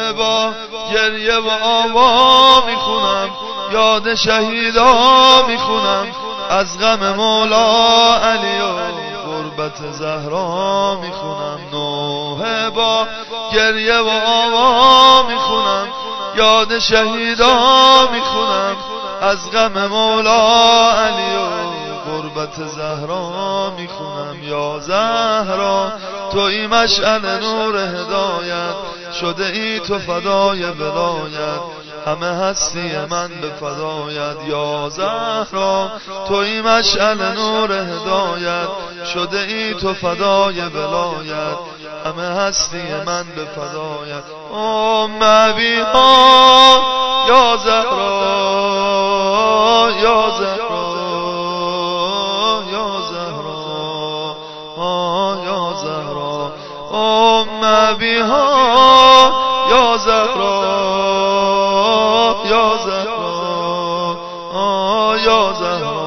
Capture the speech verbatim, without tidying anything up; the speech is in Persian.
با گریه و آوا میخونم، یاد شهیدا میخونم، از غم مولا علی و غربت زهرا میخونم. نوحه با گریه و آوا میخونم، یاد شهیدا میخونم، از غم مولا علی و غربت زهرا میخونم. یا زهرا توی مشعل نور هدایت، شده ای تو فدای ولایت، همه هستی من به فدایت. یا زهرا توی مشعل نور هدایت، شده ای تو فدای ولایت، همه هستی من به فدایت. ام ابیها یا زهرا یا زهرا یا زهرا یا زهرا ام ابیها یا زهرا یا زهرا یا زهرا